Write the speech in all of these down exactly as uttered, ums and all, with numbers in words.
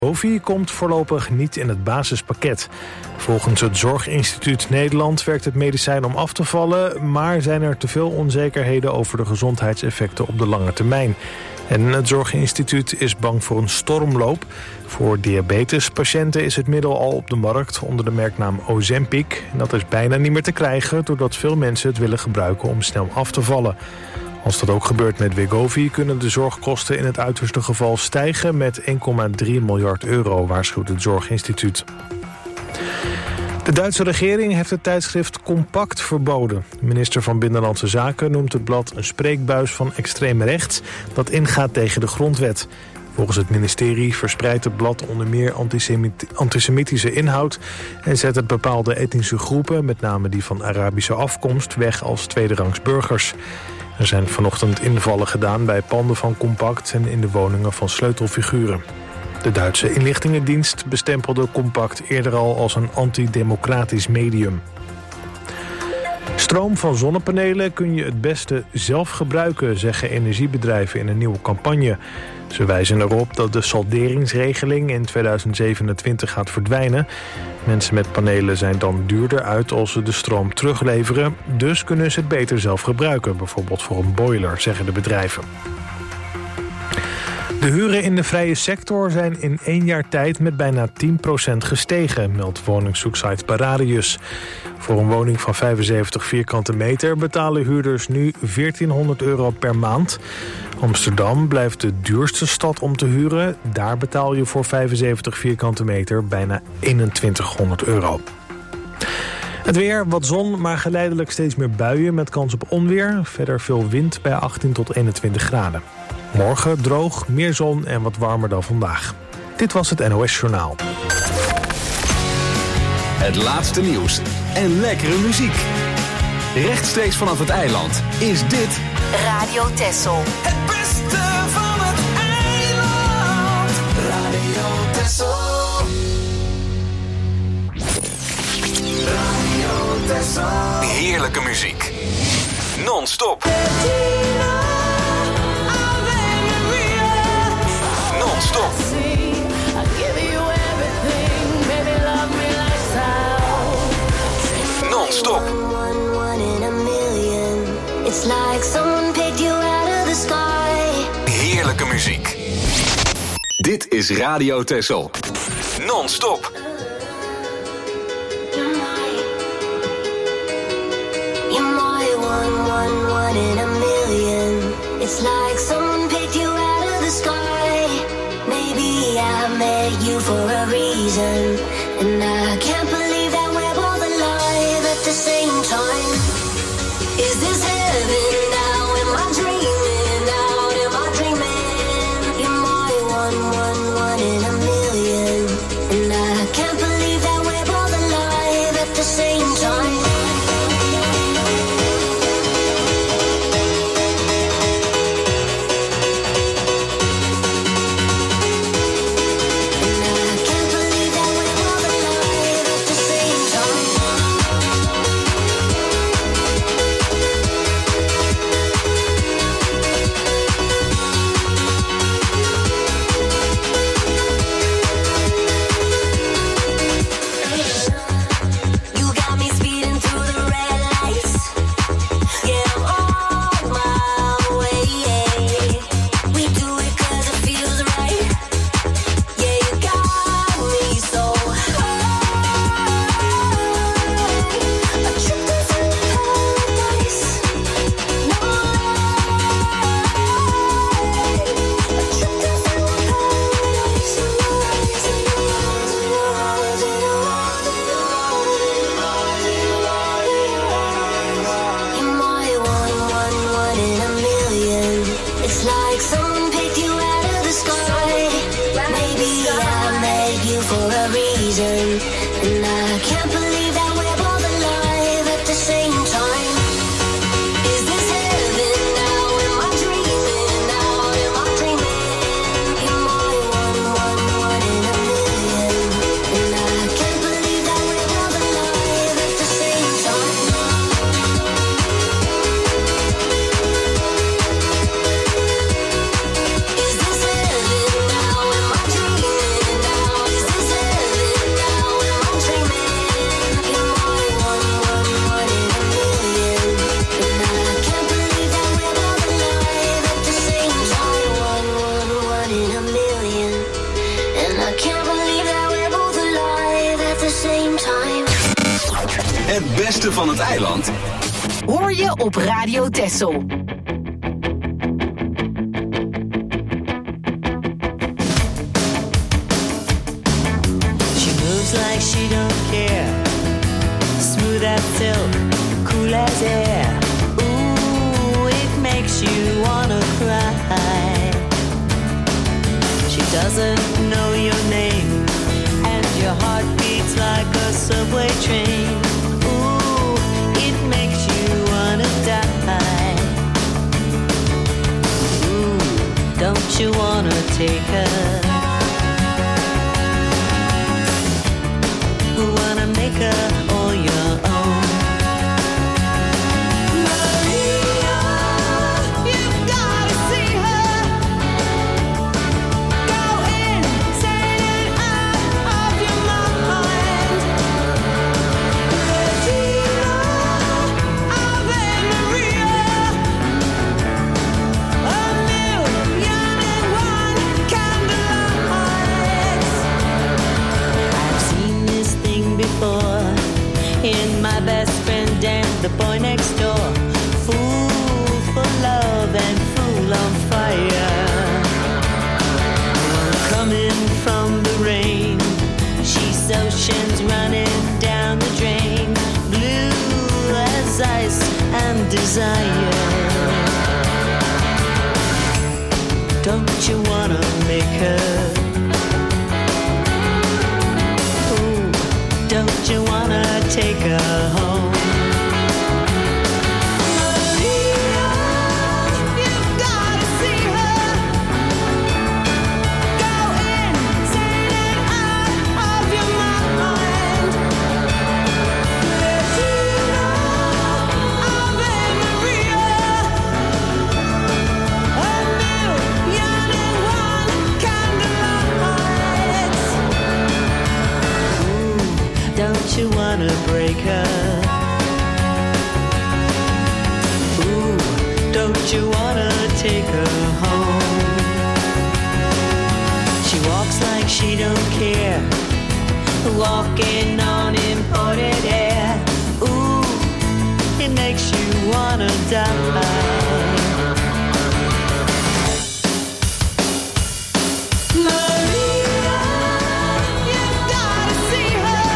Wegovy komt voorlopig niet in het basispakket. Volgens het Zorginstituut Nederland werkt het medicijn om af te vallen, maar zijn er te veel onzekerheden over de gezondheidseffecten op de lange termijn. En het Zorginstituut is bang voor een stormloop. Voor diabetespatiënten is het middel al op de markt onder de merknaam Ozempic. Dat is bijna niet meer te krijgen doordat veel mensen het willen gebruiken om snel af te vallen. Als dat ook gebeurt met Wegovy kunnen de zorgkosten in het uiterste geval stijgen met één komma drie miljard euro, waarschuwt het Zorginstituut. De Duitse regering heeft het tijdschrift Compact verboden. De minister van Binnenlandse Zaken noemt het blad een spreekbuis van extreem rechts dat ingaat tegen de grondwet. Volgens het ministerie verspreidt het blad onder meer antisemit- antisemitische inhoud en zet het bepaalde etnische groepen, met name die van Arabische afkomst, weg als tweederangs burgers. Er zijn vanochtend invallen gedaan bij panden van Compact en in de woningen van sleutelfiguren. De Duitse inlichtingendienst bestempelde Compact eerder al als een antidemocratisch medium. Stroom van zonnepanelen kun je het beste zelf gebruiken, zeggen energiebedrijven in een nieuwe campagne. Ze wijzen erop dat de salderingsregeling in tweeduizend zevenentwintig gaat verdwijnen. Mensen met panelen zijn dan duurder uit als ze de stroom terugleveren. Dus kunnen ze het beter zelf gebruiken, bijvoorbeeld voor een boiler, zeggen de bedrijven. De huren in de vrije sector zijn in één jaar tijd met bijna tien procent gestegen, meldt woningzoeksite Paradius. Voor een woning van vijfenzeventig vierkante meter betalen huurders nu veertienhonderd euro per maand. Amsterdam blijft de duurste stad om te huren. Daar betaal je voor vijfenzeventig vierkante meter bijna eenentwintighonderd euro. Het weer, wat zon, maar geleidelijk steeds meer buien met kans op onweer. Verder veel wind bij achttien tot eenentwintig graden. Morgen droog, meer zon en wat warmer dan vandaag. Dit was het N O S Journaal. Het laatste nieuws en lekkere muziek. Rechtstreeks vanaf het eiland is dit Radio Texel. Het beste van het eiland. Radio Texel. Radio Texel. heerlijke muziek. Non-stop. Non-stop. Non-stop. It's like someone picked you out of the sky. Heerlijke muziek. Dit is Radio Texel. Non-stop. You're my, you're my one, one, one in a million. It's like someone picked you out of the sky. Maybe I met you for a reason, and I can't believe that we're both alive at the same time. Is this heaven now? Am I dreaming out? Am I dreaming? You're my one, one, one in a million, and I can't believe that we're both alive at the same time. Is this heaven now? Am I dreaming now? Het beste van het eiland hoor je op Radio Texel. She moves like she don't care. Smooth as silk, cool as air. Ooh, it makes you wanna cry. She doesn't know your name, and your heart beats like a subway train. Ooh, it makes you wanna die. Ooh, don't you wanna take her? Who wanna make her all your own? Maria, you've gotta see her. Go insane and out of your mind. Regina, Ave Maria. A million and one candlelights. I've seen this thing before in my best friend and the boy next door. Fool for love and fool on fire. Coming from the rain, she's oceans running down the drain. Blue as ice and desire. Don't you wanna make her? Ooh, don't you wanna take her home? Maria, you've gotta see her. Go insane and out of your mind. Regina, Ave Maria. A million and one candlelights. Ooh, don't you wanna break her? Ooh, don't you wanna take her home? She walks like she don't care, walking on imported air. Ooh, it makes you wanna die. Maria, you've gotta see her.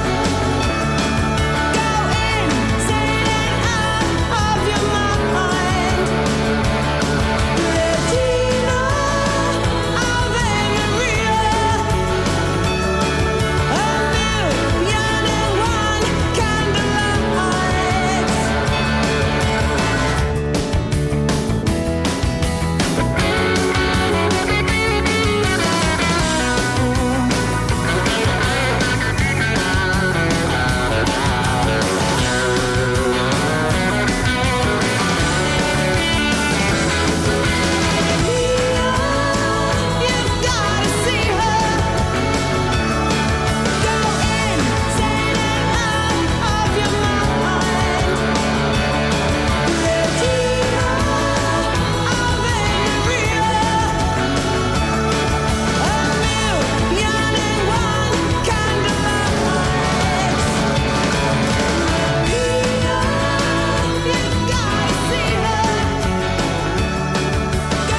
Go insane and out of your mind. Regina, Ave Maria. A million and one candlelights. You've gotta see her. Go insane and out of your mind. Regina, Ave Maria. A million and one candlelights. You've gotta see her. Go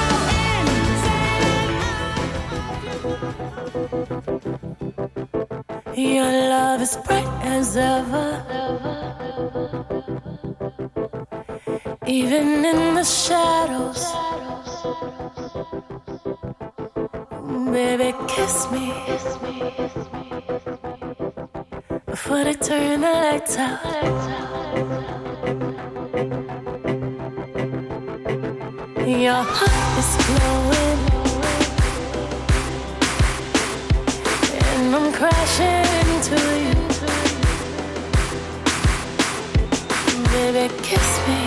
insane. Your love is bright as ever, even in the shadows. Baby, kiss me before they turn the lights out. Your heart is glowing, and I'm crashing into you. Baby, kiss me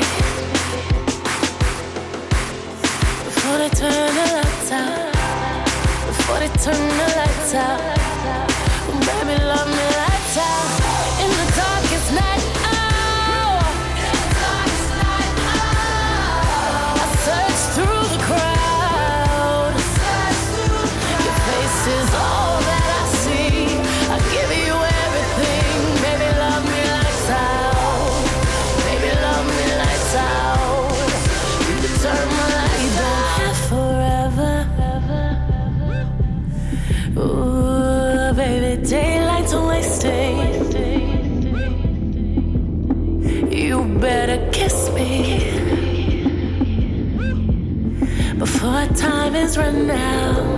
before they turn the lights out. Before they turn the lights out. Baby, love me lights out. In the darkest night hour. In the darkest night hour. I search through the crowd. Your face is all that I see. I give you everything. Baby, love me lights out. daylight's wasted. You better kiss me before time is run out.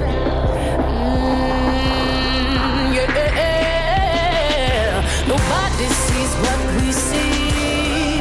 Mm, yeah. Nobody sees what we see.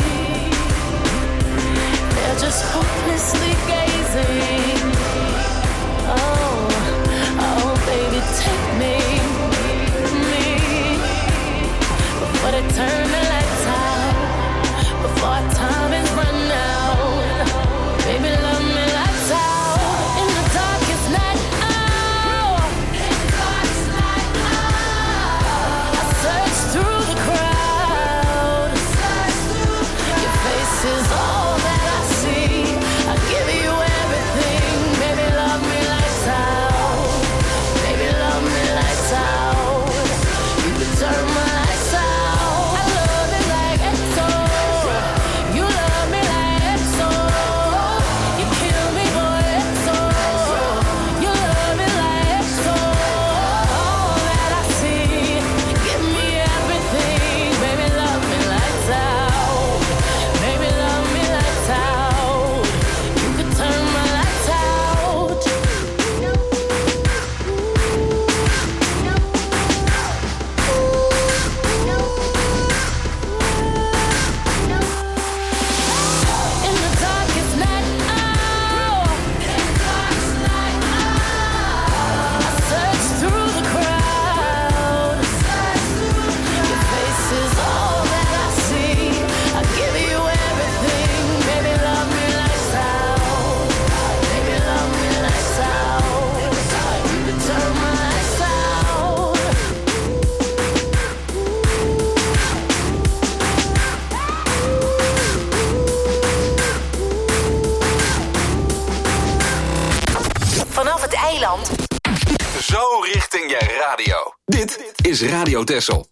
They're just hopelessly gazing. Oh, oh, baby, take me, me, before they turn the lights out, before time is run out. Baby, love me lights out in the darkest night. Oh, in the darkest night. Oh, I search through the crowd. Search through the crowd. Your face is all that I see. I give you everything. Baby, love me lights out. Baby, love me lights out. You can turn my lights out. I love it like X O. You love me like X O. You kill me, boy, X O. You love me like X O. All that I see. Give me everything. Baby, love me lights out. Baby, love me lights out. You can turn my lights out. In the darkest night, oh, in the darkest night, oh, I search through the crowd. Your face is all that I see. I give you everything. Baby, love me lights out. Baby, love me lights out. You can turn my lights out. Vanaf het eiland. Zo richting je radio. Dit is Radio Texel.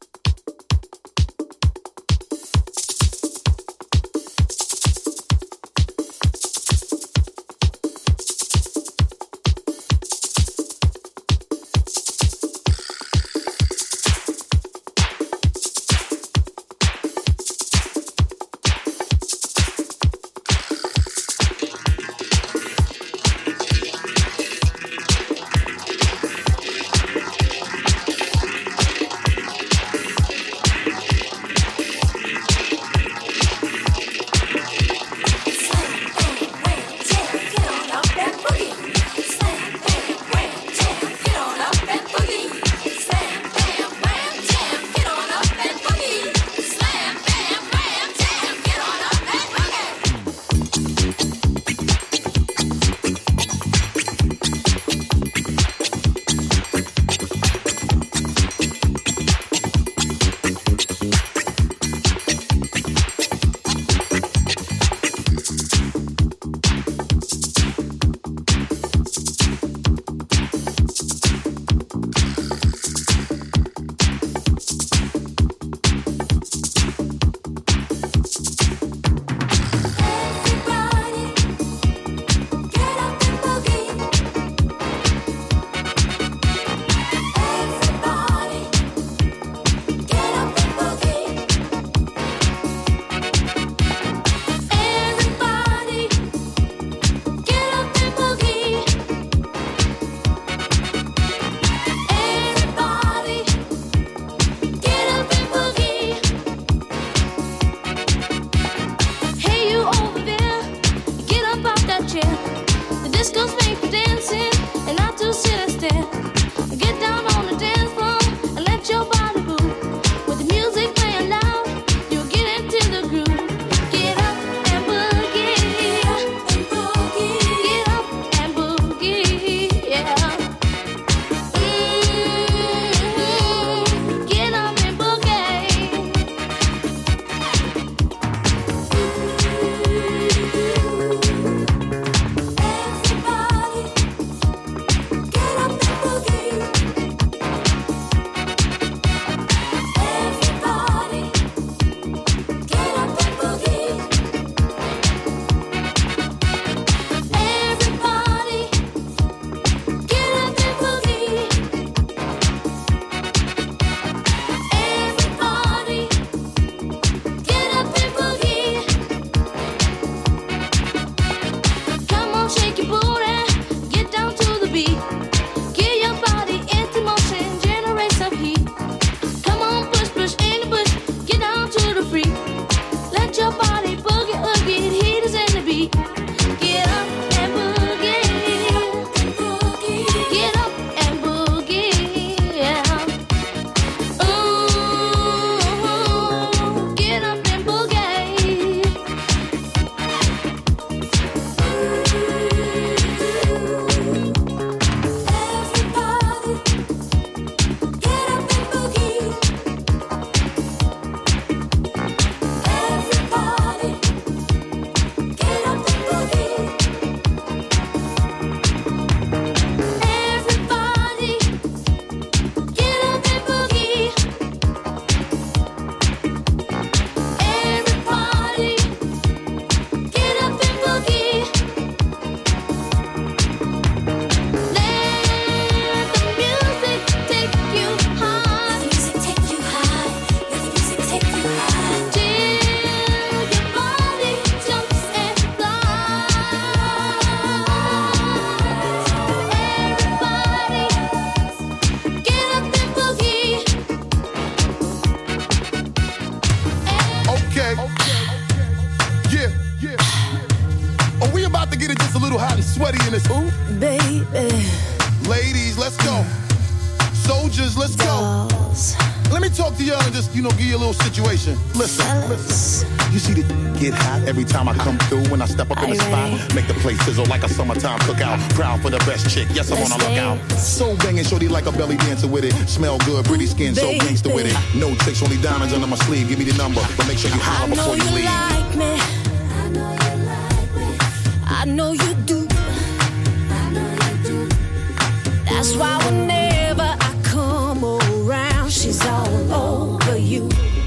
digging this? Ooh, baby. Ladies, let's go. Soldiers, let's go. Let me talk to y'all and just, you know, give you a little situation. Listen, listen. You see the get hot every time I come through when I step up in the spot. Make the place sizzle like a summertime cookout. Proud for the best chick, yes, I'm on a lookout. So banging, shorty like a belly dancer with it. Smell good, pretty skin, so gangster with it. No tricks, only diamonds under my sleeve. Give me the number, but make sure you holler before you leave. Like me. I know you like me. I know you do. I know you do. That's why whenever I come around, she's all over you.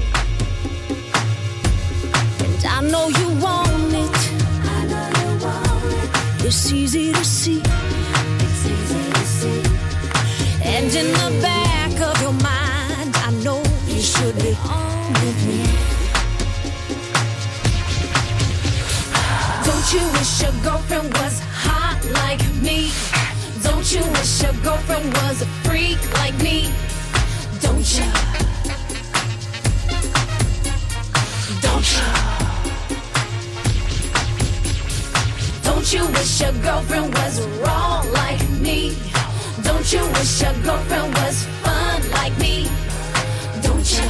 And I know you want it. I know you want it. It's easy to see. It's easy to see. And in the back of your mind, I know you should be on with me. Don't you wish your girlfriend was hot like me? Don't you wish your girlfriend was a freak like me? Don't you? Don't you? Don't you wish your girlfriend was raw like me? Don't you wish your girlfriend was fun like me? Don't you?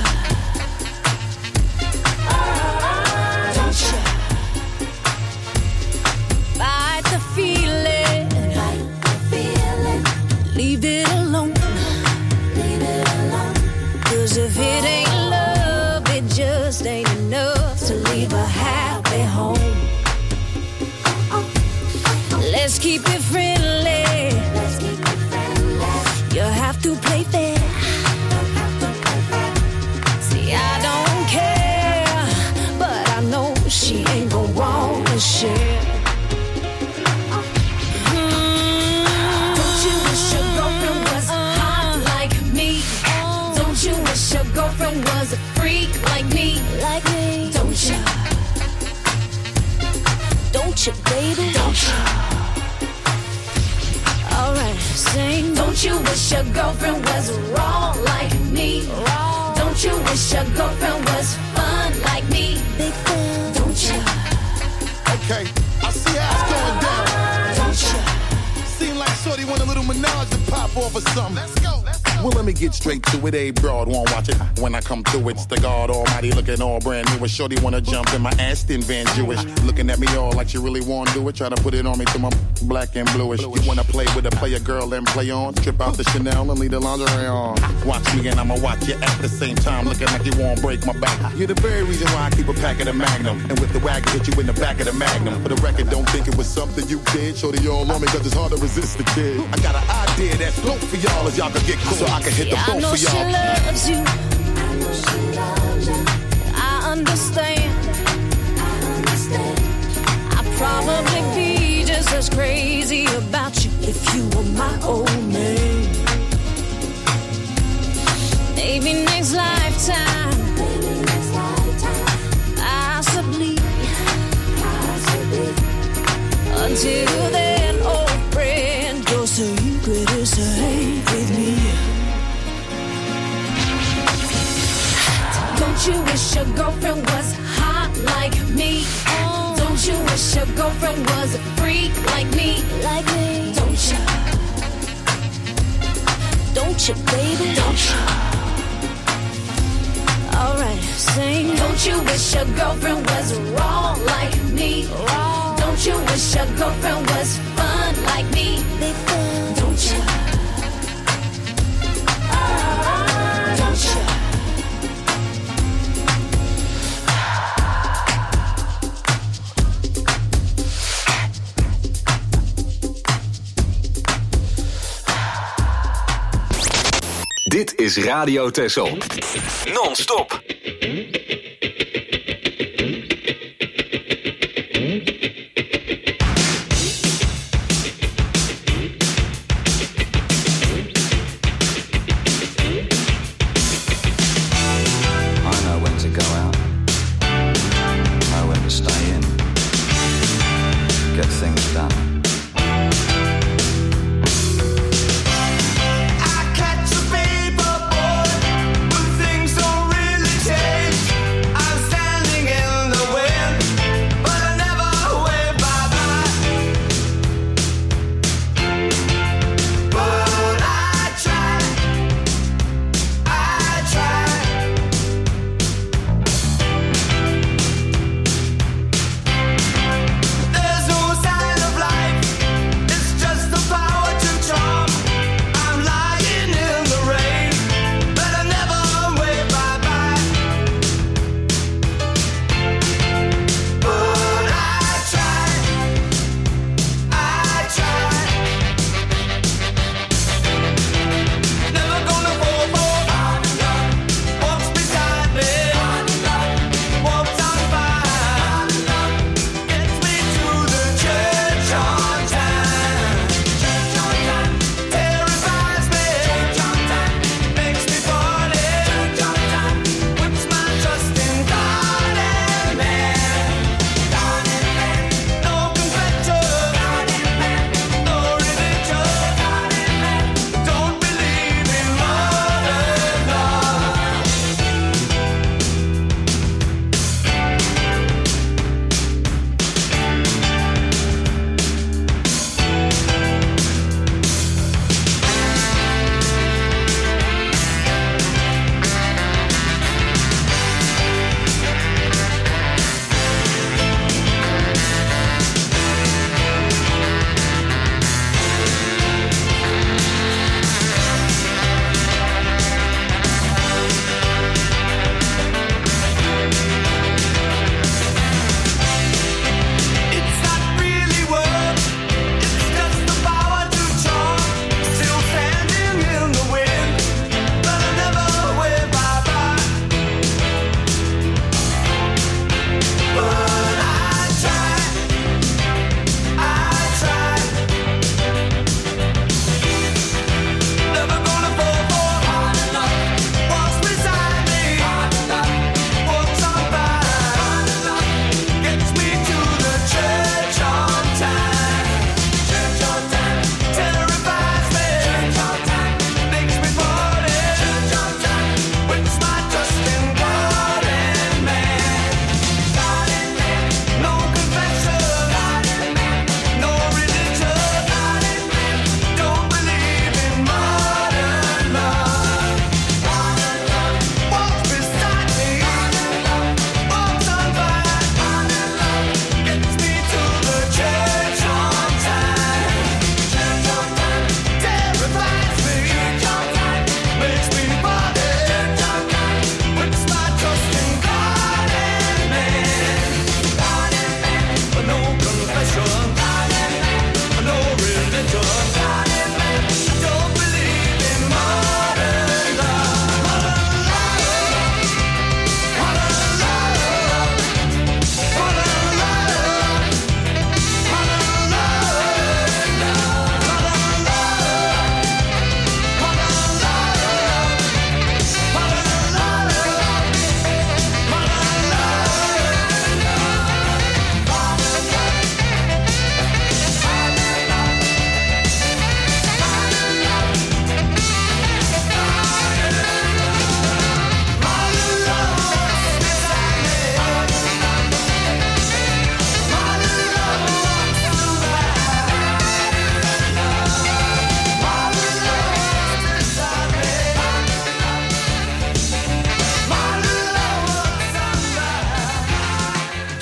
Don't you? Fight the feeling. Fight the feeling. Leave it alone. Leave it alone. 'Cause if it ain't love, it just ain't enough to leave a happy home. Let's keep it friendly. Let's keep it friendly. You have to play fair. See, I don't care, but I know she ain't gon' wanna share. Your girlfriend was a freak like me, like me. Don't you? Don't you, baby? Don't you? Alright, sing. Don't you wish your girlfriend was raw like me? Raw. Don't you wish your girlfriend was fun like me? Big fun. Don't you? Okay, I see how it's going down. Don't you? Seem like shorty want a little menage to pop off or something. Let's go, let's go. Well, let me get straight to it. A broad won't watch it. When I come through, it's the God Almighty looking all brand new. A shorty wanna jump in my Aston Van Jewish. Looking at me all like she really wanna do it. Try to put it on me till I'm black and bluish. You wanna play with a player girl and play on. Trip out the Chanel and leave the lingerie on. Watch me and I'ma watch you at the same time. Looking like you won't break my back. You're the very reason why I keep a pack of the Magnum. And with the wagon, hit you in the back of the Magnum. For the record, don't think it was something you did. Shorty all on me cause it's hard to resist the kid. I got an idea that's dope for y'all as y'all can get cool. So I can hit the boat for y'all. She loves you. I know she loves you. I understand. I understand. I'd probably be just as crazy about you if you were my old man. Maybe next lifetime. Maybe next lifetime. Possibly. Possibly. Until then, old friend, your secret is safe with me. Don't you wish your girlfriend was hot like me? Oh. Don't you wish your girlfriend was a freak like me? Like me. Don't you? Don't you, baby? Don't you? Alright, sing. Don't you wish your girlfriend was raw like me? Raw. Don't you wish your girlfriend was fun like me? Big fun. Don't you? Don't you? Dit is Radio Texel. Non-stop. I catch a paper boy, but things don't really change.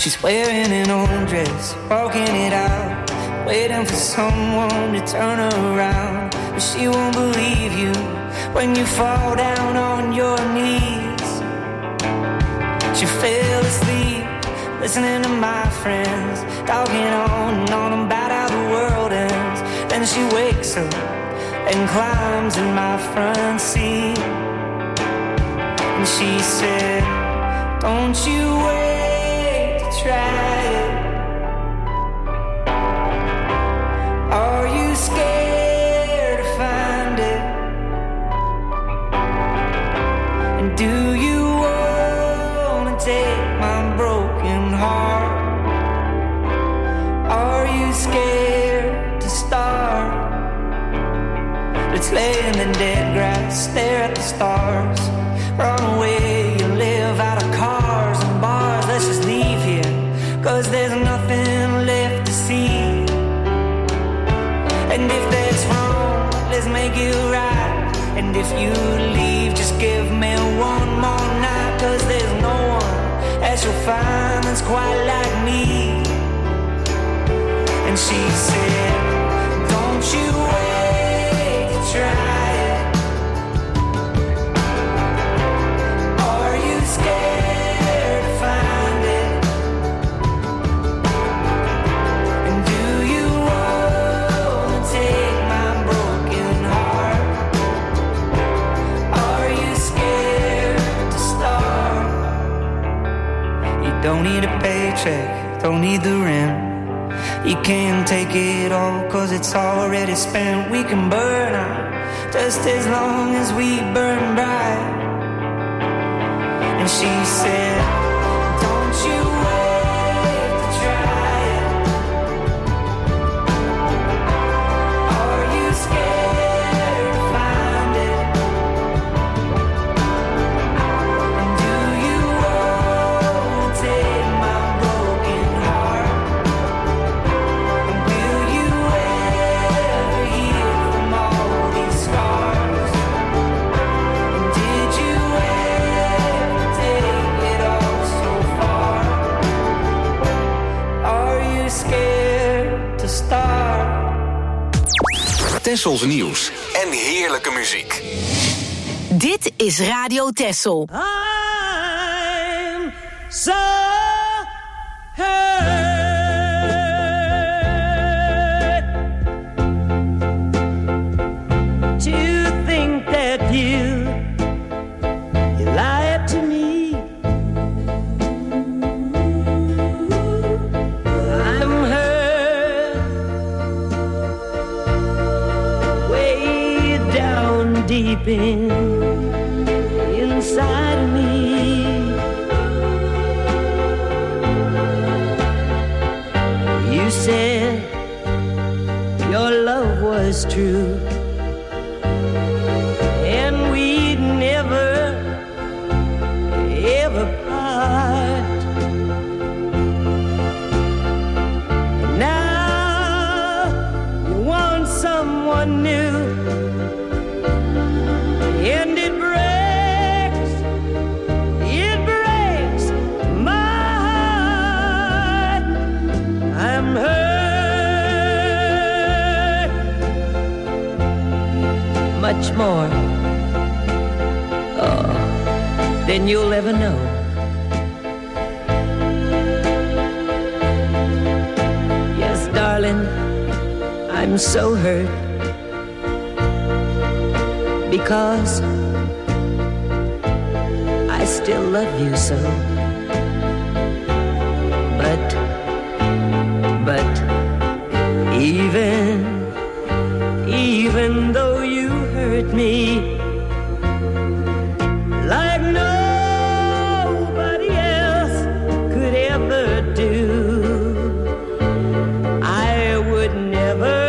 She's wearing an old dress, walking it out, waiting for someone to turn her around. But she won't believe you when you fall down on your knees. She fell asleep, listening to my friends, talking on and on about how the world ends. Then she wakes up and climbs in my front seat. And she said, don't you wait to try it. Are you scared to find it? And do you wanna take my broken heart? Are you scared to start? Let's lay in the dead grass, stare at the stars, run away and live out of cars and bars. Let's just leave here, cause there's nothing left to see. And if that's wrong, let's make it right. And if you leave, just give me one more night. Cause there's no one that you'll find that's quite like me. And she said, don't you wait to try it. Are you scared to find it? And do you wanna take my broken heart? Are you scared to start? You don't need a paycheck, don't need the rent. You can't take it all, cause it's already spent. We can burn out just as long as we burn bright. And she said, don't you wait to try it. Are you scared to find it? And do you wanna take my broken heart? Tessels nieuws en heerlijke muziek. Dit is Radio Tessel. I'm so hurt to think that you, you lied to me. I'm hurt way down deep in inside of me. You said your love was true, and we'd never, ever part. And now you want someone new, and it breaks, it breaks my heart. I'm hurt much more, oh, than you'll ever know. Yes, darling, I'm so hurt because I still love you so. But, but even, even though you hurt me like nobody else could ever do, I would never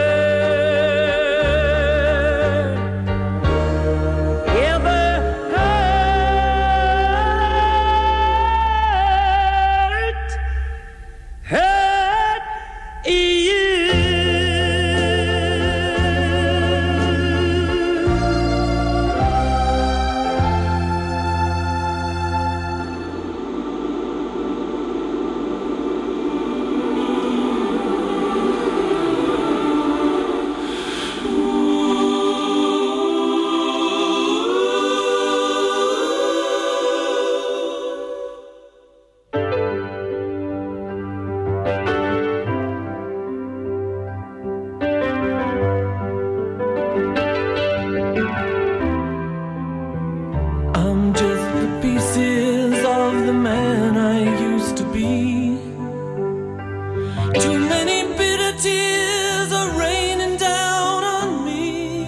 I'm just the pieces of the man I used to be. Too many bitter tears are raining down on me.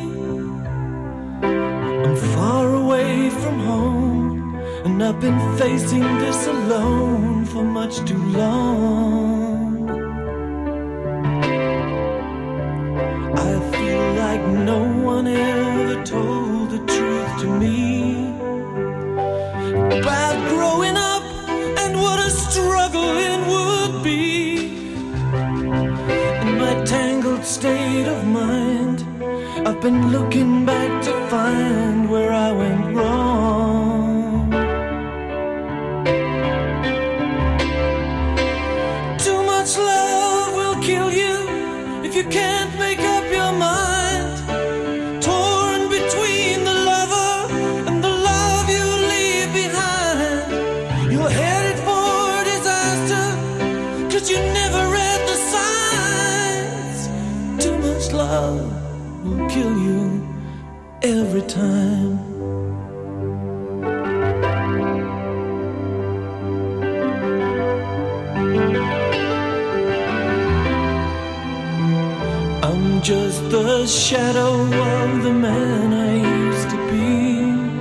I'm far away from home, and I've been facing this alone for much too long. I feel like no one ever told the truth to me about growing up and what a struggle it would be. In my tangled state of mind, I've been looking back to find where I went wrong. Too much love will kill you if you can't make up your mind. Torn between the lover and the love you leave behind. You're headed for disaster, 'cause you never read the signs. Too much love will kill you every time. I'm just the shadow of the man I used to be.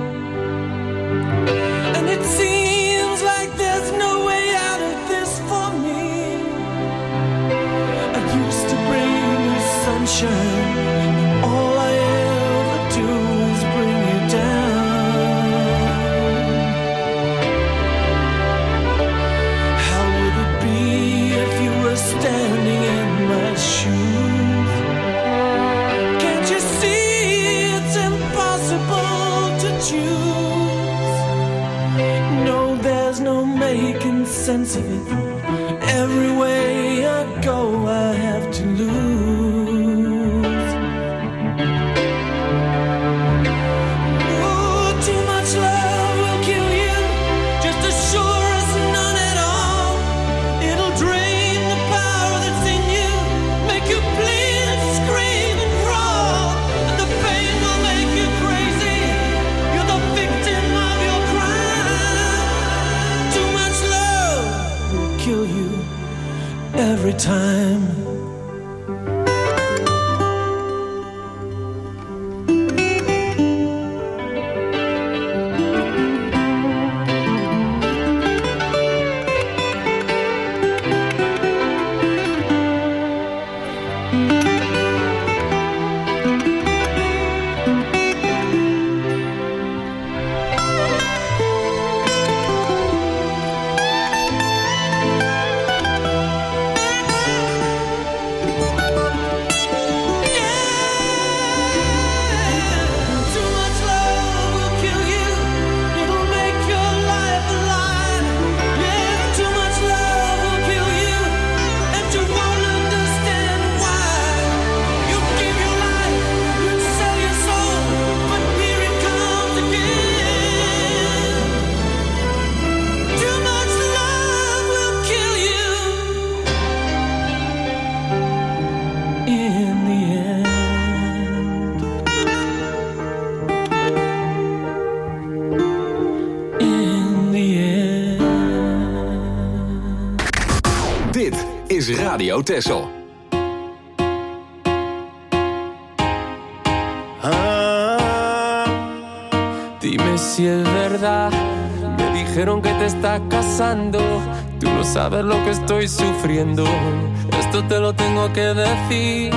And it seems like there's no way out of this for me. I used to bring you sunshine, all I ever do is bring you down. How would it be if you were standing in my shoes? Can't you see it's impossible to choose? No, there's no making sense of it. Every way I go, I have to lose. Oh, too much love will kill you, just as sure as none at all. It'll drain the power that's in you, make you bleed, scream and crawl. And the pain will make you crazy, you're the victim of your crime. Too much love will kill you every time. Too much love will kill you, it'll make your life a lie. Yeah, too much love will kill you, and you won't understand why. You give your life, you sell your soul, but here it comes again. Too much love will kill you in the end. In the end. Dit is Radio Texel. Ah, dime si es verdad. Me dijeron que te estás casando. Tú no sabes lo que estoy sufriendo. Esto te lo tengo que decir.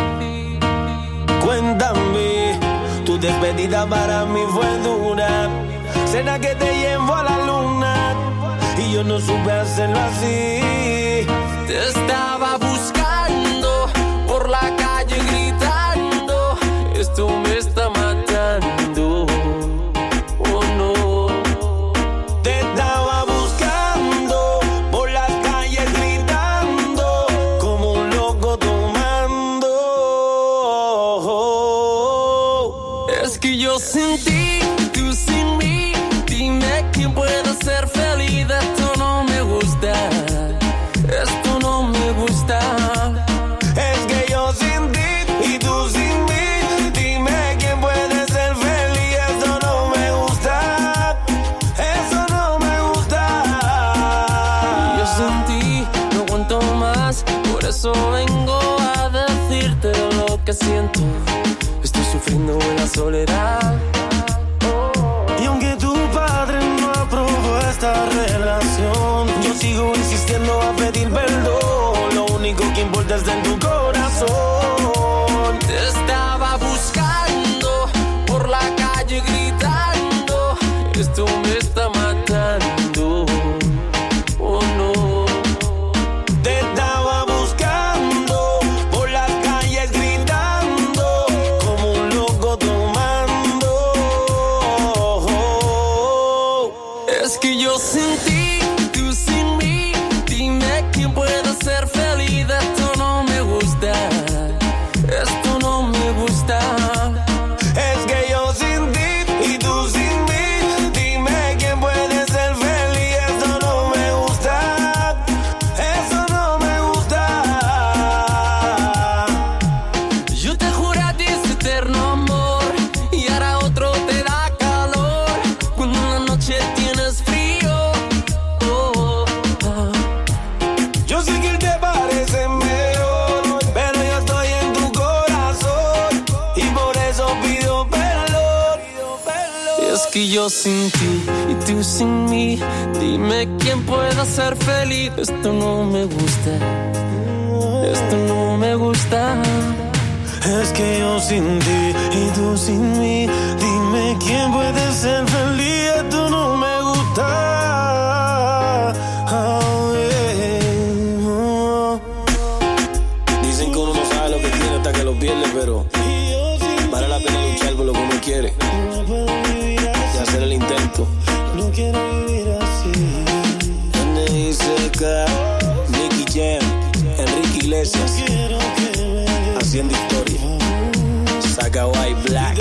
Cuéntame, tu despedida para mí fue dura. Cena que te llevo a la luna y yo no supe hacerlo así. Te estaba buscando por la calle gritando. Esto me está matando. Oh no. Te estaba buscando por las calles gritando como un loco tomando. Es que yo sin ti, tú sin mí. Dime quién puede ser feliz. Esto no me gusta. Esto no me gusta. tanto, estoy sufriendo en la soledad. Y aunque tu padre no aprobó esta relación, yo sigo insistiendo a pedir perdón. Lo único que importa es en tu corazón. Te estaba buscando por la calle gritando, esto me está matando. Oh no. Te estaba buscando por las calles gritando, como un loco tomando. Es que yo sin ti, tú sin mí, dime quién puede ser feliz. Esto no me gusta, esto no me gusta. Es que yo sin ti y tú sin mí, dime quién puede ser feliz. Esto no me gusta, eso no me gusta. Yo te juré a ti ese eterno amor y ahora otro te da calor cuando en la noche tienes frío. Oh, oh. Yo sé que te parece mejor, pero yo estoy en tu corazón y por eso pido perdón. Es que yo sin ti y tú sin mí, dime quién pueda ser feliz. Esto no me gusta, esto no me gusta. Es que yo sin ti y tú sin mí, dime quién puede ser feliz. Esto no me gusta. Oh, yeah. Oh. Dicen que uno no sabe lo que tiene hasta que lo pierde, pero vale la pena luchar por lo que uno quiere y hacer el intento. No quiero vivir así. N I C K, Nicky Jam, Enrique Iglesias, haciendo historia. Saca White Black.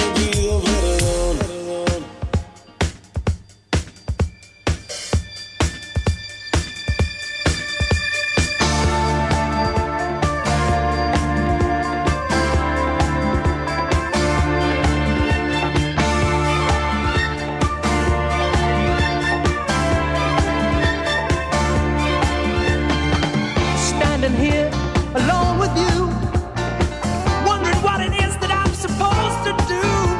Standing here alone with you, wondering what it is that I'm supposed to do.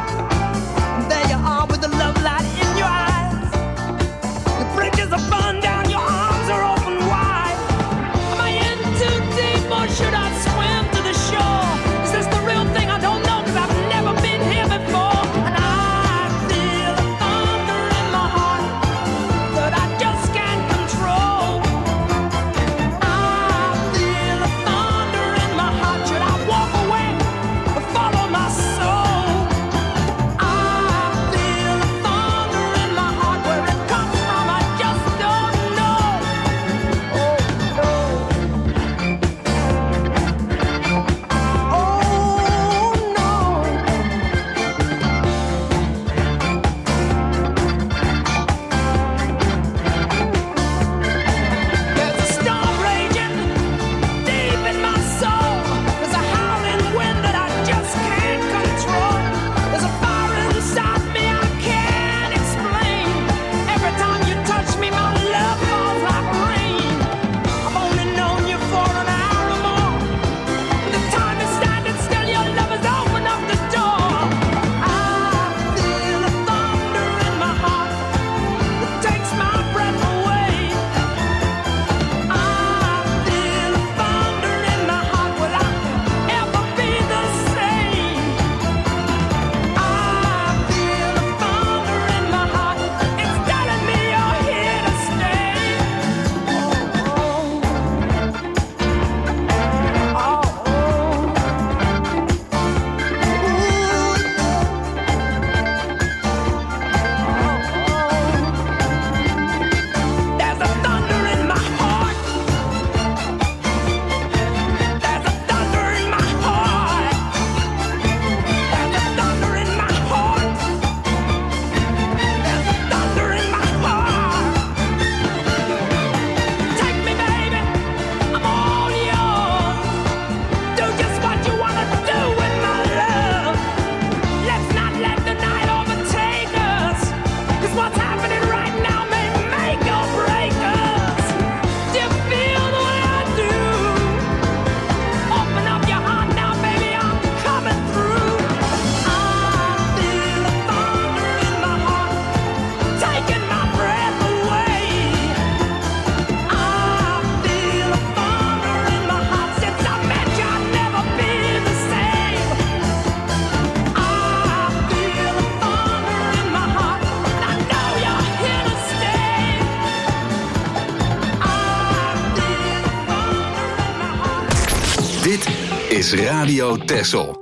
is Radio Texel.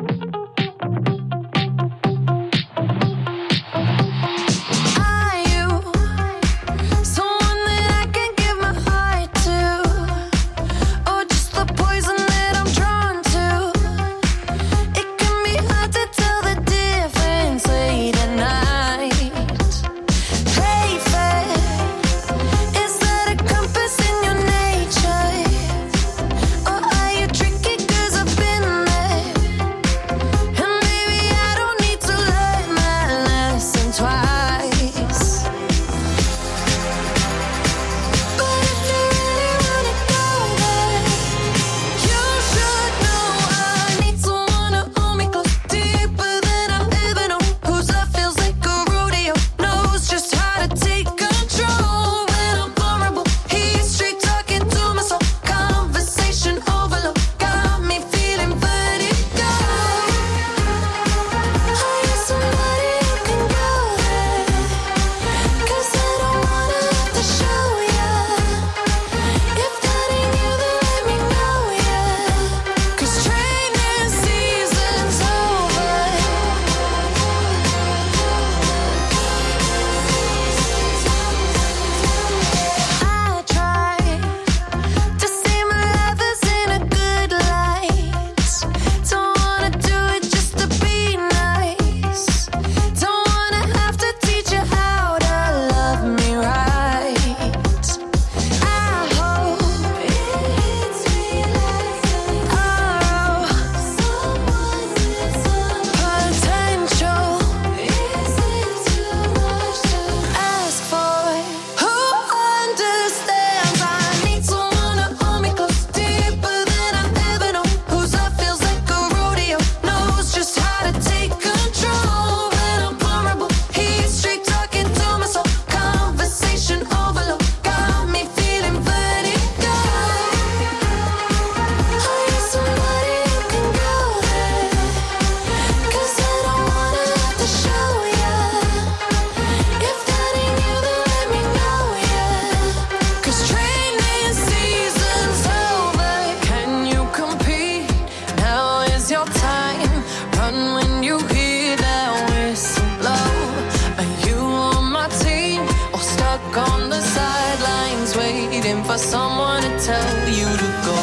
for someone to tell you to go.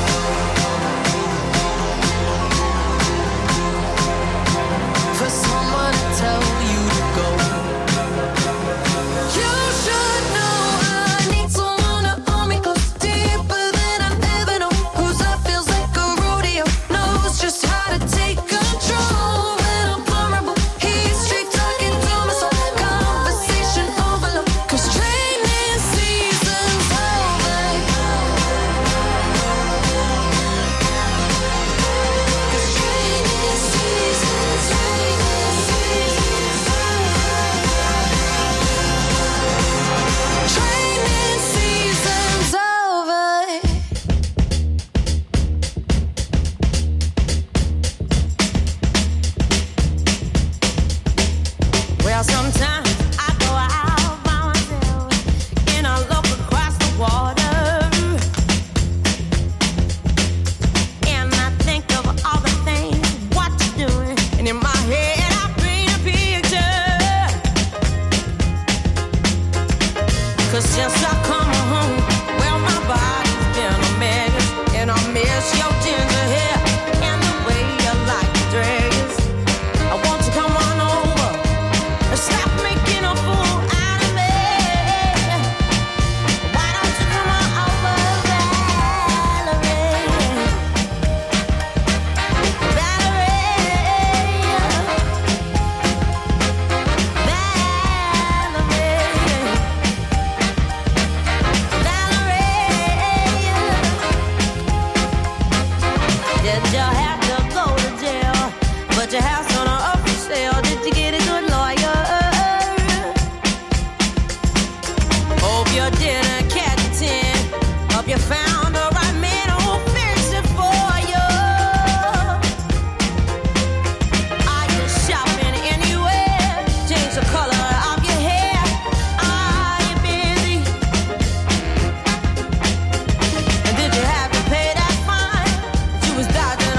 For someone to tell you to go. You should know I need someone to hold me close, deeper than I've ever known. Whose love feels like a rodeo, knows just how to take control. When I'm vulnerable, he's straight talking to my soul. Conversation overload, 'cause training season's over. 'Cause training season's, training season's Training season's over. Well, sometimes I go out by myself and I look across the water, and I think of all the things what you're doing, and in my head I paint a picture. 'Cause since I come home, well, my body's been a mess, and I miss your ginger hair and the way you like your dress. I want you to come on over and stop making a fool out of me. Why don't you come on over, Valerie? Valerie, Valerie, did you have to go to jail? But your house on a up for sale. Did you get a good lawyer? Hope you didn't catch a tin. Hope you found the right man who'll fix it for you. Are you shopping anywhere? Change the color of your hair. Are you busy? And did you have to pay that fine that you was dodging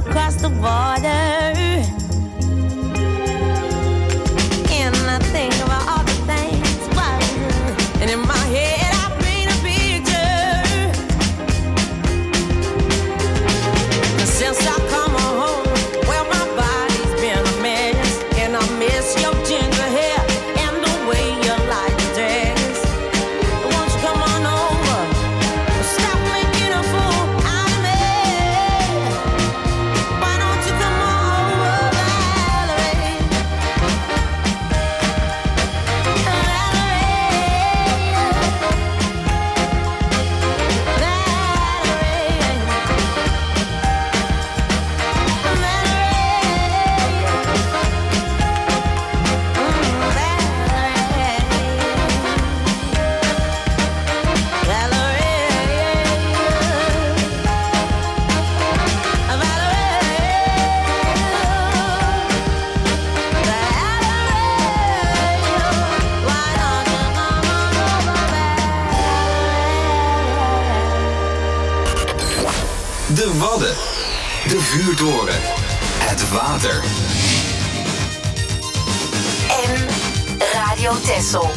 across the border. And I think about all the things, but, and in my head I paint a picture. Since I come home, well, my body's been a mess, and I miss your ginger hair and the way you like to dress. Won't you come on over? Stop making a fool out of me. Why don't you come on over, Valerie? De Wadden. De vuurtoren. Het water. En Radio Texel.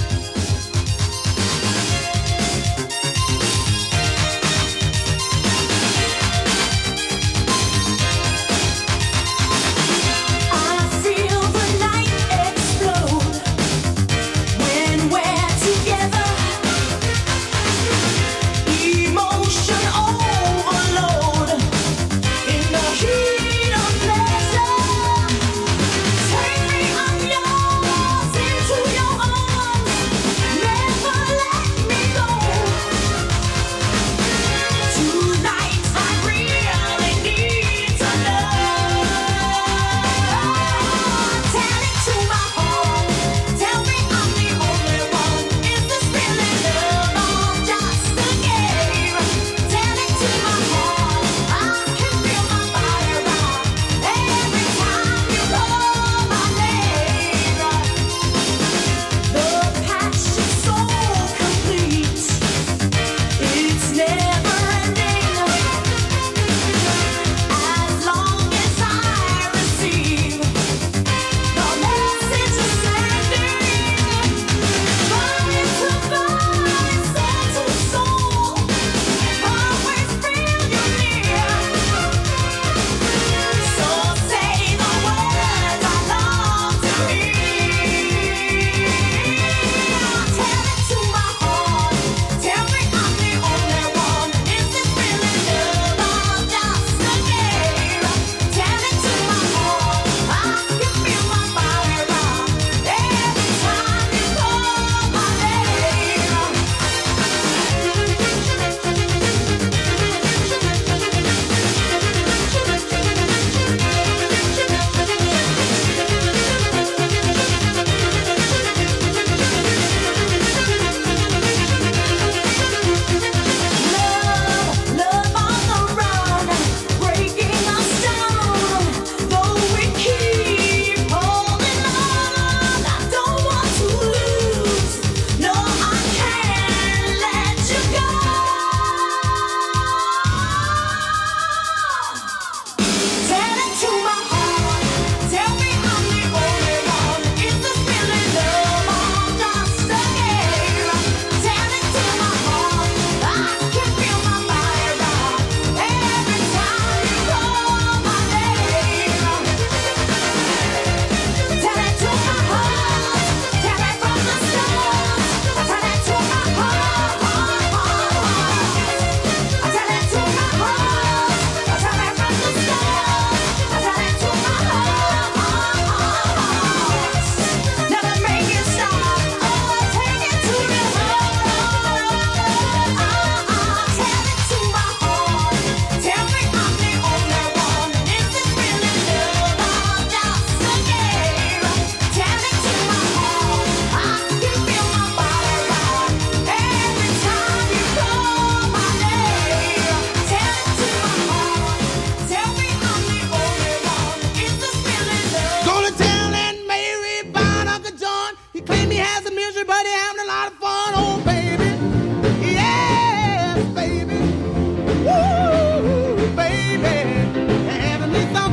Having me some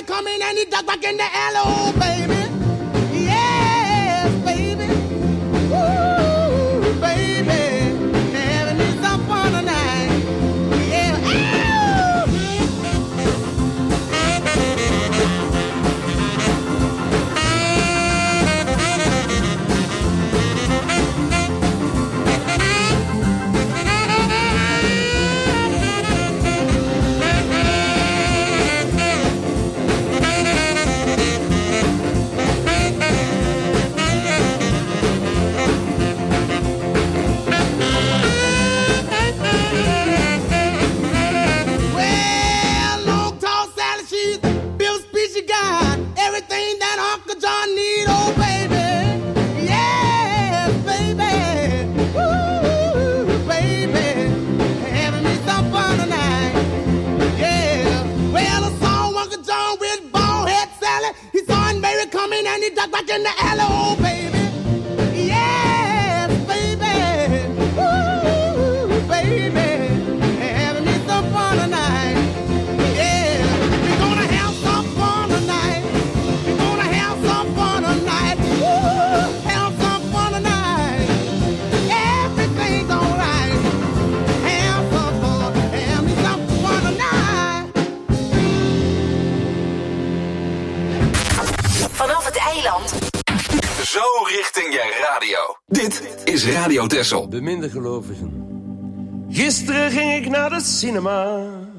come in and he duck back in the alley, oh baby. Yes, baby. Ooh, baby. Having me some fun tonight. Yeah. And he duck back in the alley, oh baby. Yes, baby. Ooh, baby. Having me some fun tonight. Yeah, we're gonna have some fun tonight. We're gonna have some fun tonight. Ooh, have some fun tonight. Everything's alright. Have some fun. Have me some fun tonight. Vanaf het eiland. Zo richting je radio. Dit is Radio Texel. Beminde gelovigen. Gisteren ging ik naar de cinema.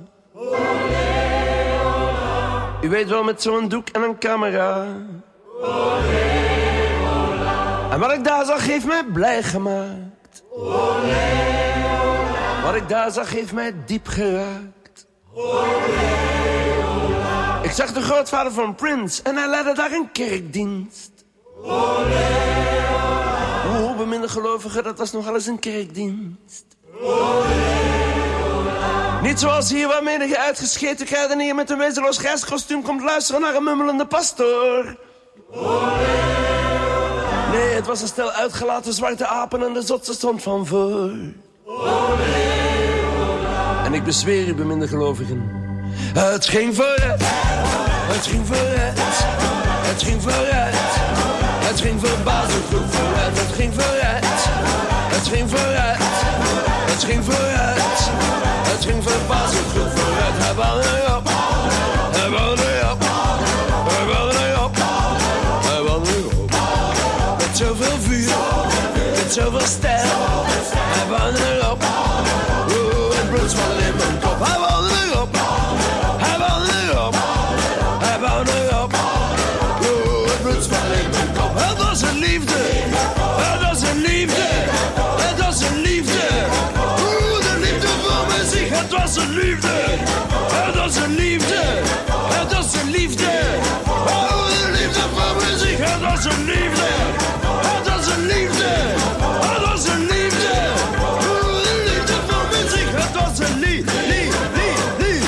U weet wel, met zo'n doek en een camera. En wat ik daar zag heeft mij blij gemaakt. Wat ik daar zag heeft mij diep geraakt. Ik zag de grootvader van Prince en hij leidde daar een kerkdienst. Hoe beminde gelovigen, dat was nogal eens een kerkdienst. Niet zoals hier waar menige uitgescheten kruidenier met een wezenloos grijskostuum komt luisteren naar een mummelende pastoor. Nee, het was een stel uitgelaten zwarte apen en de zotse stond van voor. En ik bezweer u, beminde gelovigen, het ging vooruit, het ging vooruit, het ging vooruit, het ging verbazend goed vooruit, het ging vooruit, het ging vooruit, het ging vooruit, het ging verbazend goed vooruit. Hij wou erop, hij wou erop, hij wou erop, hij wou erop. Met zoveel vuur, met zoveel stijl, hij wou erop. Oeh, het bloed zwallen in mijn kop, hij wou erop, hij wou erop, hij wou erop. Oeh, het bloed zwallen in mijn kop. Het was een liefde, het was een liefde, het was een liefde. Oeh, de liefde voor muziek, het was een liefde, het was een liefde, het was een liefde. Oeh, de liefde voor muziek, het was een liefde, het was een liefde, het was een liefde. Oeh, de liefde voor muziek, het was een liefde, liefde, liefde,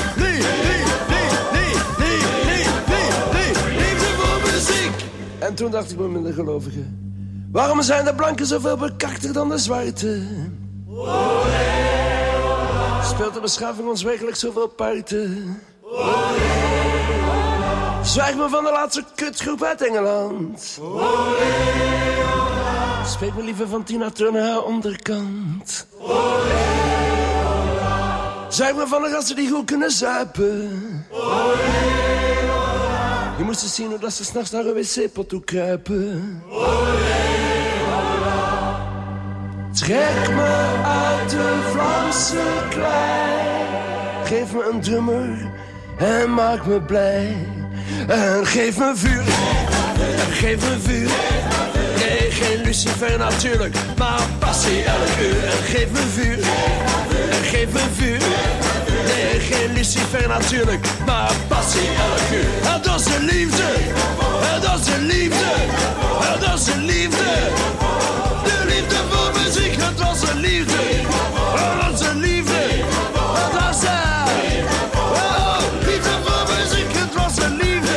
liefde, liefde voor muziek. En toen dacht ik bij mijn gelovigen, waarom zijn de blanken zoveel bekakter dan de zwarte? Speelt de beschaving ons werkelijk zoveel parten? Zwijg me van de laatste kutgroep uit Engeland. Spreek me liever van Tina Turner haar onderkant. Zwijg me van de gasten die goed kunnen zuipen. Je moest eens zien hoe dat ze s'nachts naar een wc-pot toe kruipen. Trek me uit de Vlaamse klei. Geef me een drummer en maak me blij. En geef me vuur, en geef me vuur. Nee, geen Lucifer natuurlijk, maar passie elk uur. En geef me vuur, en geef me vuur. Nee, geen Lucifer natuurlijk, maar passie elk uur. Het was een liefde, het was een liefde, het was een liefde. De liefde voor muziek, het was een liefde, het was een liefde. Het was een, oh, liefde voor muziek, het was een liefde.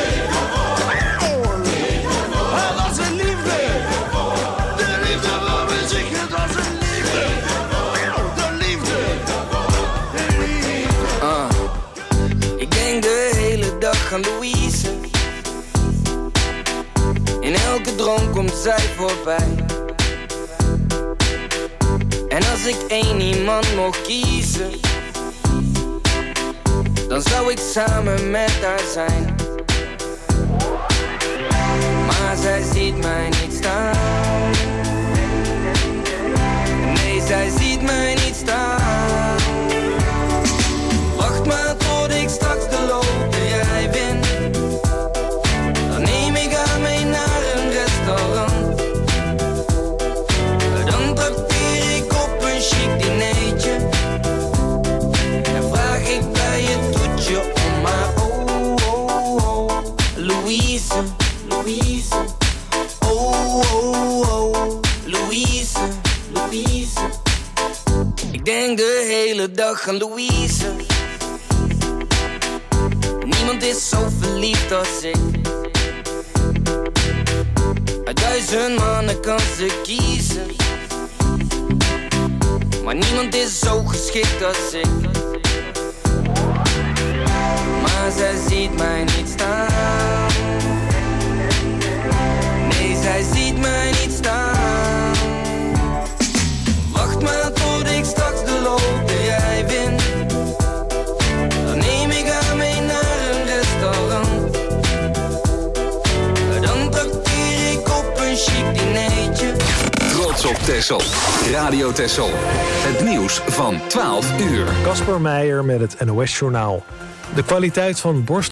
Het was een liefde, de liefde voor muziek, het was een liefde. De liefde, de liefde. Uh, ik denk de hele dag dag aan Louise. In elke droom komt zij voorbij. En als ik één iemand mocht kiezen, dan zou ik samen met haar zijn. Maar zij ziet mij niet staan. Nee, zij ziet mij niet staan. Wacht maar tot ik straks de loterij win. Dan neem ik haar mee naar een restaurant. Dan trakteer ik op een chic dinertje. En vraag ik bij het toetje om haar. Oh, oh, oh, Louise, Louise. Oh, oh, oh, Louise, Louise. Ik denk de hele dag aan Louise. Niemand is zo verliefd als ik. Uit duizend mannen kan ze kiezen. Maar niemand is zo geschikt als ik. Maar zij ziet mij niet staan. Nee, zij ziet mij niet staan. Wacht maar tot ik straks de loterij win. Dan neem ik haar mee naar een restaurant. Dan trakteer ik op een chic dinertje. Trots op Texel. Radio Texel. Het nieuws van twaalf uur. Casper Meijer met het N O S Journaal. De kwaliteit van borst